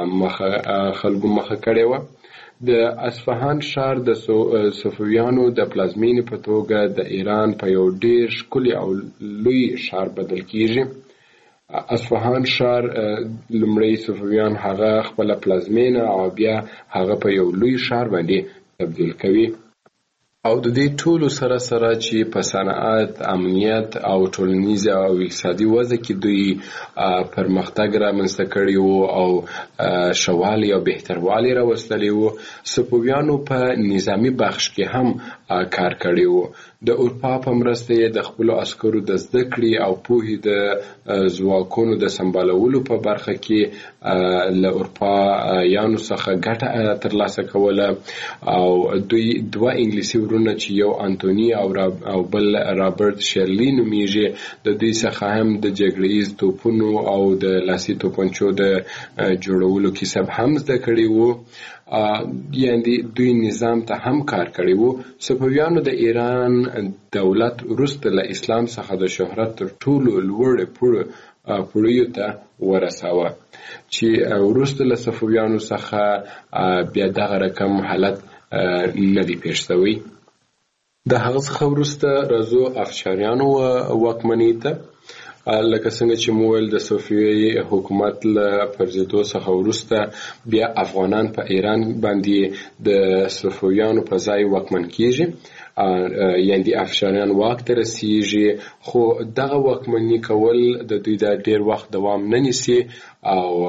خلکو مخه کړې وه. د اصفهان ښار د صفویانو د پلازمینې په توګه د ایران په یو ډیر ښکلي او لوی ښار بدل کیږي. اصفهان ښار لومړی صفویان هغه خپله پلازمینه او بیا هغه په یو لوی ښار باندې تبدیل کوي او د دې ټولو سره سره چې په صنعت، امنیت او ټولنیز او اقتصادي وضع کې دوی پرمختګ رامنځته کړی وو او ښهوالی او بهتروالی راوستلی وو، صفویانو په نظامي بخش کې هم کار کړی وو. د اروپا په مرسته یې د خپلو عسکرو د زده کړې او پوهې د ځواکونو د سمبالولو په برخه کې له اروپایانو څخه ګټه ترلاسه کوله او دوی دوه انګلیسي ورونه چې یو انتوني او بل رابرټ شیرلی نومیږي، د دوی څخه هم د جګړه ییز توپونو او د لاسي توپنچو د جوړولو کسب هم زده کړی وو، یعنی دوی نظام ته هم کار کړی وو. صفویانو د ایران دولت وروسته له اسلام څخه د شهرت تر ټولو لوړ پوړیو ته ورساوه چې وروسته له صفویانو څخه بیا دغه رقم حالت نه دی پېښ شوی. د هغه څخه وروسته راځو افشاریانو واکمنۍ ته. لکه څنګه چې مو ویل د صفوي حکومت له پرځېدو څخه وروسته بیا افغانان په ایران باندې د صفویانو په ځای واکمن کیږي، یعنی افشاریان واک ته رسیږي، خو دغه واکمني کول د دوی د ډیر وخت دوام نه نیسي او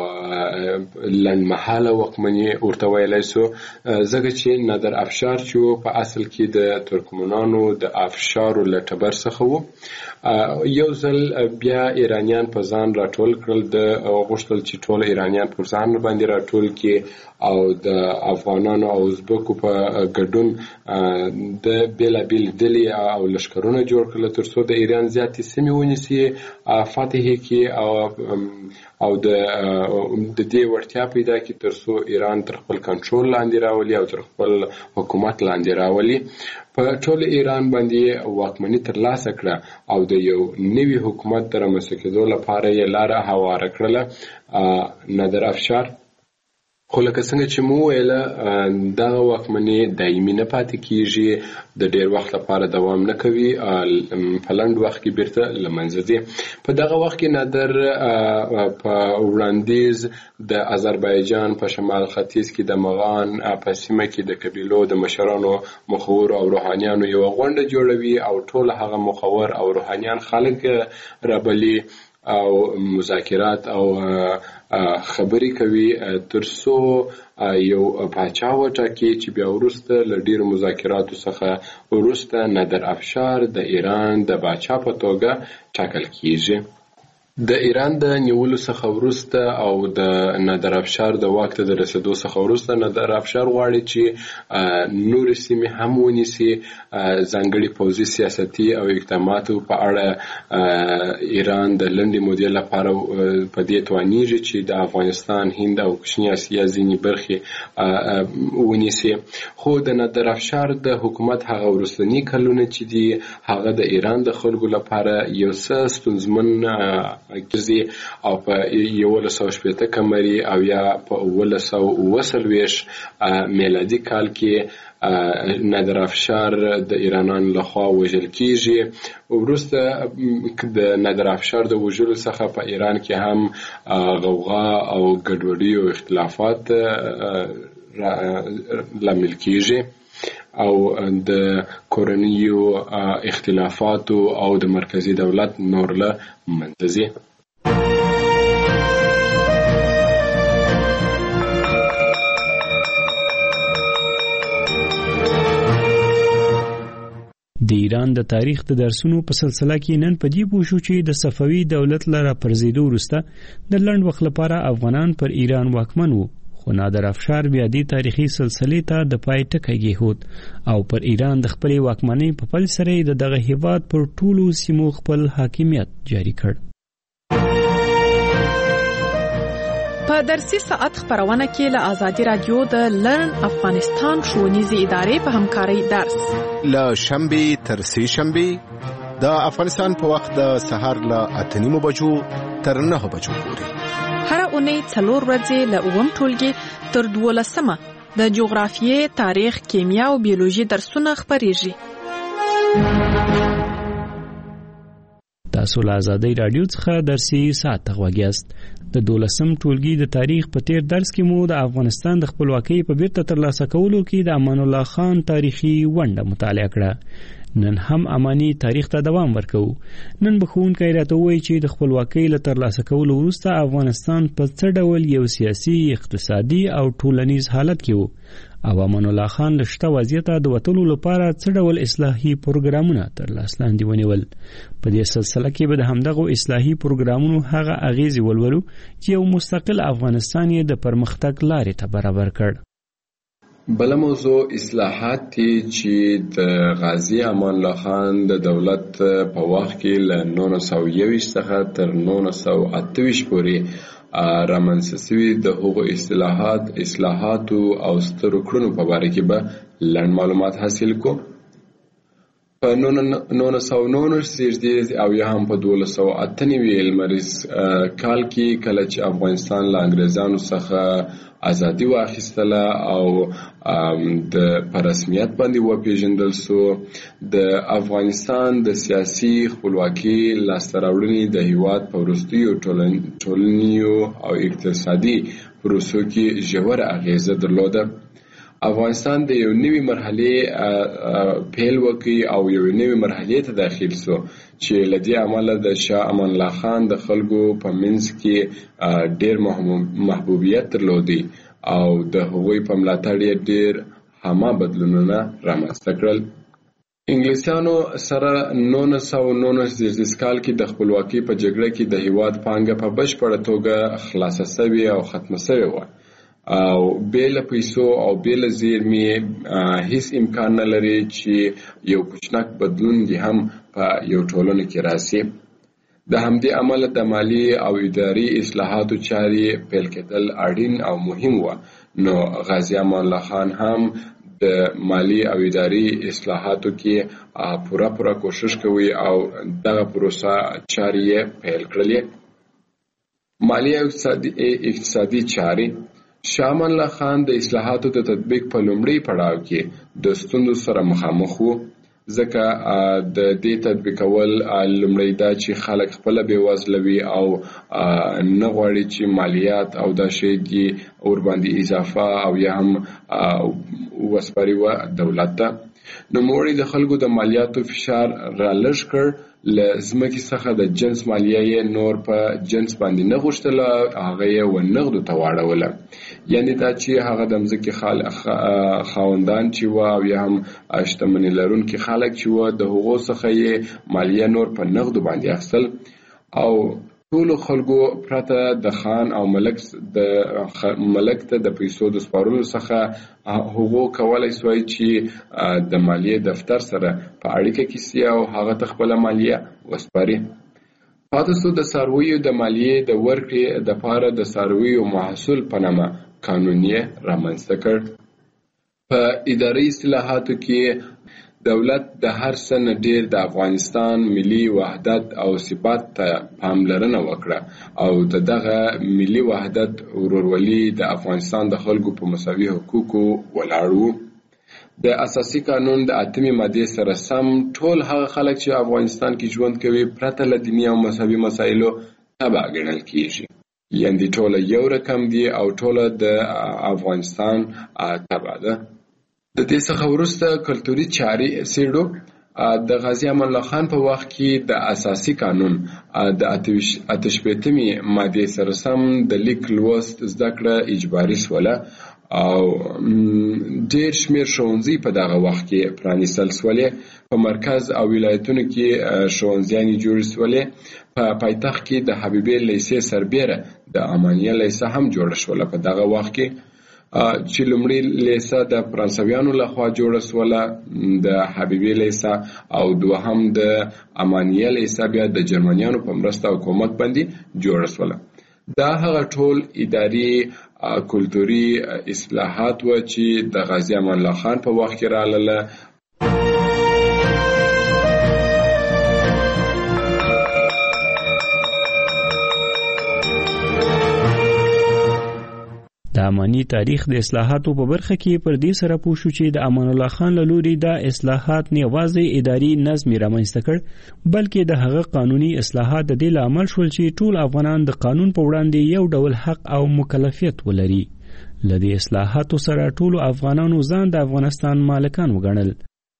لنډمهاله واکمني ورته ویلی سو، ځکه چې نادر افشار چې په اصل کې د ترکمنانو د افشارو له ټبر څخه و. یو ځل بیا ایرانیان په ځان راټول کړل، د غوښتل چې ټول ایرانیان پر ځان باندې راټول کړي او د افغانانو او ازبکو په ګډون د بیلابیل ډلې او لښکرونه جوړ کړل تر څو د ایران زیاتې سیمې ونیسي، فتح کړي او او د د دې وړتیا پیدا کړي تر څو ایران تر خپل کنټرول لاندې راولي او تر خپل حکومت لاندې راولي. په ټول ایران باندې واکمني ترلاسه کړه او د یو نوي حکومت د رامنځته کېدو لپاره یې لاره هواره کړله نادر افشار. خو لکه څنګه چې مو ویله دغه واکمني دایمي نه پاتې کیږي، د ډیر وخت لپاره دوام نه کوي، په لنډ وخت کې بیرته له منځه ځي. په دغه وخت کې نادر په وړاندیز د آذربایجان په شمال ختیځ کې د مغان په سیمه کې د قبیلو د مشرانو، مخورو او روحانیانو یوه غونډه جوړوي او ټول هغه مخور او روحانیان خلک رابلي او مذاکرات او خبرې کوي تر څو یو پاچا وټاکي چې بیا وروسته له ډیرو مذاکراتو څخه وروسته نادر افشار د ایران د پاچا په توګه ټاکل کیږي. د ایران د نیولو څخه وروسته او د نادر افشار د واک ته د رسیدو څخه وروسته نادر افشار غواړي چې نور سیمې هم ونیسي. ځانګړي پوځي سیاستي او اقداماتو په اړه ایران د لنډې مودې لپاره په دې توانیږي چې د افغانستان، هند او کوچني اسیا ځینې برخې ونیسي. خو د نادر افشار د حکومت هغه وروستني کلونه چې دي هغه د ایران د خلکو لپاره یو څه ستونزمن ګرځي او په یولس سوه شپېته قمري او یا په اوولس سوه اوه څلوېښت میلادي کال کې نادر افشار د ایرانانو لخوا وژل کیږي. وروسته د نادر افشار د وژلو څخه په ایران کې هم غوغا او ګډوډي او اختلافات لامل کیږي او د کورنیو اختلافاتو او د مرکزی دولت نور له منځه. د ایران د تاریخ د درسونو په سلسله کې نن په دې پوه شو چې د صفوي دولت له راپرځېدو وروسته د لنډ وخت لپاره افغانان پر ایران واکمن وو، خو نادر افشار بیا دې تاریخي سلسلې ته د پای ټکی کېښود او پر ایران د خپلې واکمنۍ په پل سره د دغه هېواد پر ټولو سیمو خپل حاکمیت جاري کړ. په درسي ساعت خبرونه کې له آزادي رادیو د لرن افغانستان ښوونیزې ادارې په همکارۍ درس له شنبې تر سې شنبې د افغانستان په وخت د سهار له اته نیمو بجو تر نهه بجو پورې. هر اونۍ څلور ورځې له اووم ټولګي تر دولسمه د جغرافیې، تاریخ، کیمیا او بیولوژي درسونه خبرېږي. تاسو له آزادۍ رادیو څخه درسي ساعت ته غوږ یاست. د دولسم ټولګي د تاریخ په تیر درس کې مو د افغانستان د خپلواکۍ په بیرته ترلاسه کولو کې د امان الله خان تاریخي ونډه مطالعه کړه. نن هم امانی تاریخ ته دوام ورکو. نن به ښوونکی راته وایي چې د خپلواکۍ له ترلاسه کولو وروسته افغانستان په څه ډول یو سیاسي، اقتصادي او ټولنیز حالت کې و او امان الله خان له شته وضعیته د وتلو لپاره څه ډول اصلاحي پروګرامونه تر لاس لاندې ونیول. په دې سلسله کې به د همدغو اصلاحي پروګرامونو هغه اغیزې ولولو چې یو مستقل افغانستان یې د پرمختګ لارې ته برابر کړ. بل موضوع اصلاحات دي چې د غازی امان الله خان د دولت په وخت کې له نولس سوه یوویشت څخه تر نولس سوه اته ویشت پورې رامنځته شوي د هغو اصلاحات اصلاحاتو او سترو کړنو په باره کې به لنډ معلومات حاصل کو. په نولس سوه نولس زیږدي او یا هم په دولس سوه اته نوي لمریز کال کې کله چې افغانستان له انګریزانو څخه ازادي واخیستله او د په رسمیت باندې وپیژندل سو، د افغانستان د سیاسي خپلواکۍ لاسته راوړنې د هیواد په وروستیو ټولنیزو او اقتصادي پروسو کې ژوره اغیزه درلوده. افغانستان د یو نوي مرحلې پیل وکړي او یو نوي مرحلې ته داخل سو چې له دې امله د شاه امان الله خان د خلکو په منځ کې ډېر محبوبیت درلودي او د هغوی په ملاتړ یې ډېر هامه بدلونونه رامنځته کړل. انګلیسانو سره نولس سوه نولس زیږدیز کال کې د خپلواکۍ په جګړه کې د هیواد پانګه په بشپړه توګه خلاصه شوې او ختمه شوې وه او بیل پیسو او بیل زیرمې هیڅ امکان نه لري چې یو کوچنک بدلون دی هم په یو ټولنه کې راسي. د همدې عمله د مالی او اداري اصلاحاتو چارې پیل کېدل اړین او مهم و. نو غازی امان الله خان هم د مالی او اداري اصلاحاتو کې پوره پوره کوشش کوي او دغه پروسه چارې پیل کړلې. مالی او اقتصادي چارې شاه امان الله خان د اصلاحاتو د تطبیق په لومړي پړاو کې د ستونزو سره مخامخ وو، ځکه د دې تطبیقول لومړی دا چې خلک خپل بېوزله وي او نه غواړي چې مالیات او دا شی دي ور باندې اضافه او یا هم وسپاري و دولت ته. نوموړي د خلکو د مالیاتو فشار را لږ کړ، له ځمکې څخه د جنس مالیه یې نور په جنس باندې نه غوښتله، هغه یې و نغدو ته واړوله. یعنې دا چې هغه د ځمکې خاوندان چې و او یا هم شتمني لرونکي خلک چې و د هغو څخه یې مالیه نور په نغدو باندې اخیستل او ټولو خلکو پرته د خان او ملک د ملک ته د پیسو د سپارلو څخه هغو کولای سوای چې د مالیې دفتر سره په اړیکه کې سي او هغه ته خپله مالیه وسپاري. پاتې سو د څارویو د مالیې د ورکړې دپاره د څارویو محصول په نامه قانون یې رامنځته کړ. په اداري اصلاحاتو کې دولت د هر څه نه ډیر د افغانستان ملي وحدت او ثبات ته پاملرنه وکړه او د دغه ملي وحدت ورورولي د افغانستان د خلکو په مساوي حقوقو ولاړ و. د اساسي قانون د اتمې مادې سره سم ټول هغه خلک چې افغانستان کې ژوند کوي پرته له دیني او مذهبي مسایلو تبع ګڼل کیږي، یعنې ټوله یو رقم دي او ټوله د افغانستان تبع ده. د دې څخه وروسته کلتوري چارې سیډو د غازي امان الله خان په وخت کې د اساسي قانون د اته شپېتمې مادې سره سم د لیک لوست زده کړه اجباري سوله او ډېر شمېر ښوونځي په دغه وخت کې پرانیستل سولې. په مرکز او ولایتونو کې ښوونځیانې جوړې سولې. په پایتخت کې د حبیبې لیسې سربیره د امانیه لیسه هم جوړه شوله په دغه وخت کې، چې لومړی لیسه د فرانسویانو لخوا جوړه سوله، د حبیبې لیسه او دوهم د امانیه لیسه بیا د جرمنیانو په مرسته او کومک باندې جوړه سوله. دا هغه ټول اداري کلتوري اصلاحات و چې د غازي امان الله خان په وخت کې راغله. د اماني تاریخ د اصلاحاتو په برخه کې پر دې سره پوه شو چې د امان الله خان له لوري دا اصلاحات نه یوازې اداري نظم رامنځته کړ بلکې د هغه قانوني اصلاحات د دې لامل شول چې ټول افغانان د قانون په وړاندې یو ډول حق او مکلفیت ولري. له دې اصلاحاتو سره ټول افغانانو ځان د افغانستان مالکان وګڼل.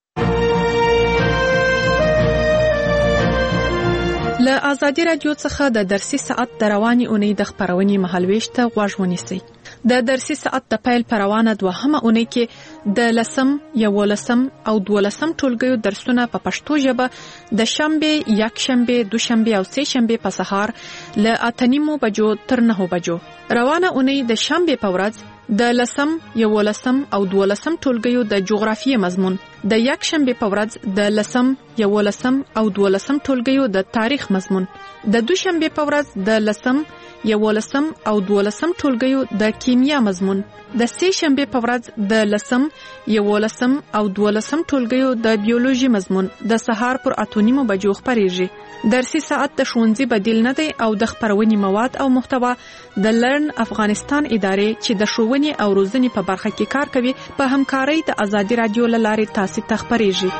له آزادي رادیو څخه د درسي ساعت د رواني اونۍ د خبرونې مهالويش ته غوږ ونیسئ. د درسي ساعت د پیل پر روانه دوهمه اونۍ کې د لسم، یولسم او دولسم ټولګیو درسونه په پښتو ژبه د شنبه، یکشنبه، دوشنبه او سه شنبه په سهار له اته نیمو بجو تر نهو بجو. روانه اونۍ د شنبه په ورځ د لسم، یولسم او دولسم ټولګیو د جغرافیې مضمون، د یکشنبه په ورځ د لسم، یولسم او دولسم ټولګیو د تاریخ مضمون، د دوشنبه په ورځ د لسم، یولسم او دولسم ټولګیو د کیمیا مضمون، د سه شنبه په ورځ د لسم، یولسم او دولسم ټولګیو د بیولوژي مضمون د سهار پر اته نیمو بجو خبرېږي. درسي ساعت د ښوونځي بدیل نه دی او د خبرونې مواد او محتوا د لرن افغانستان ادارې چې د ښوونې او روزنې په برخه کې کار کوي په همکارۍ د آزادي رادیو له لارې تاسو ته خبرېږي.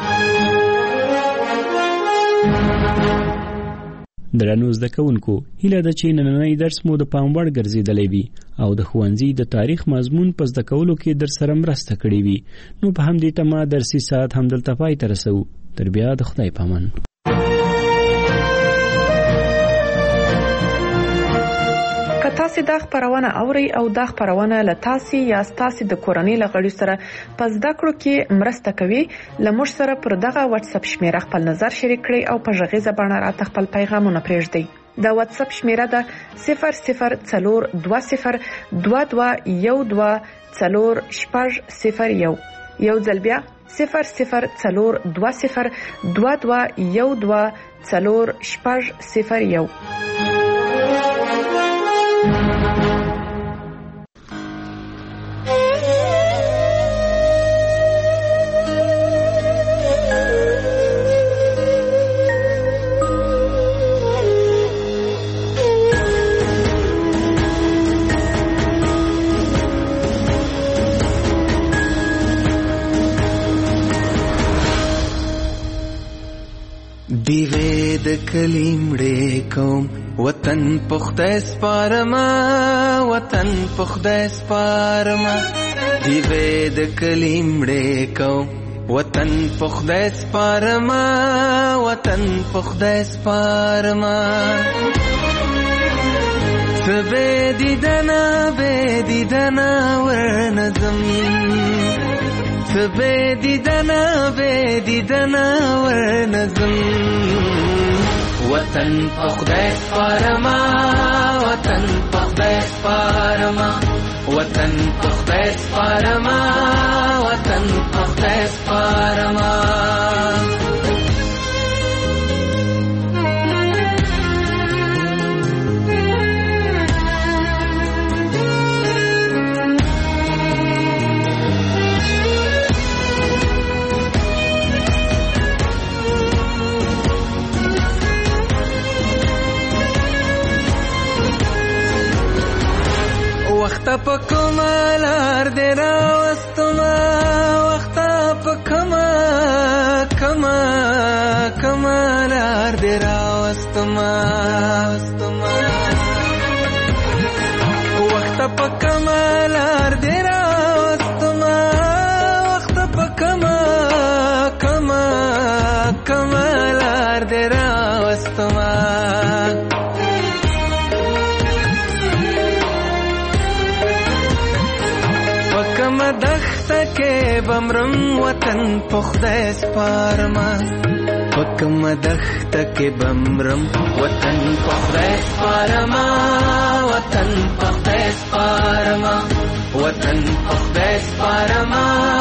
درنو زده کوونکو، هیله ده چې نننی درس مو د پام وړ ګرځېدلی وي او د ښوونځي د تاریخ مضمون په زده کولو کې در سره مرسته کړې وي. نو په همدې تمه درسي ساعت همدلته پای ته رسوو. تر بیا د خدای په امان. که تاسو دا خبرونه اورئ او دا خبرونه له تاسو یا تاسو د کورنۍ لغړي سره پس دا کړو کې مرسته کوي، لمر سره پر دغه واتس اپ شمیره خپل نظر شریک کړئ او په ژغیزه باندې راته خپل پیغامونه پرېږدئ. دا واتس اپ شمیره ده صفر صفر څلور دوه صفر دوه دوه یو دوه څلور شپږ صفر یو. یو ځل بیا صفر صفر څلور دوه صفر دوه دوه یو دوه څلور شپږ صفر یو. دیوې د کلیمړې کوم وطن پخته سپارما، وطن پخته سپارما. دیوې د کلیمړې کوم وطن پخته سپارما، وطن پخته سپارما. سبه دیدنا به دیدنا ورنظم، سبه دیدنا به دیدنا ورنظم. وطن په خدای سپارما وطن په خدای سپارما وطن په خدای سپارما وطن په خدای سپارما وخت په کمالار دې راوستما وخت په کما کما کمالار دې راوستما وخت په کمالار دې راوستما وخت په کما کما کمالار دې راوستما دخته کې بمرم وطن په خدای سپارما پکم دخته کې بمرم وطن په خدای سپارما وطن په خدای سپارما وطن په خدای سپارما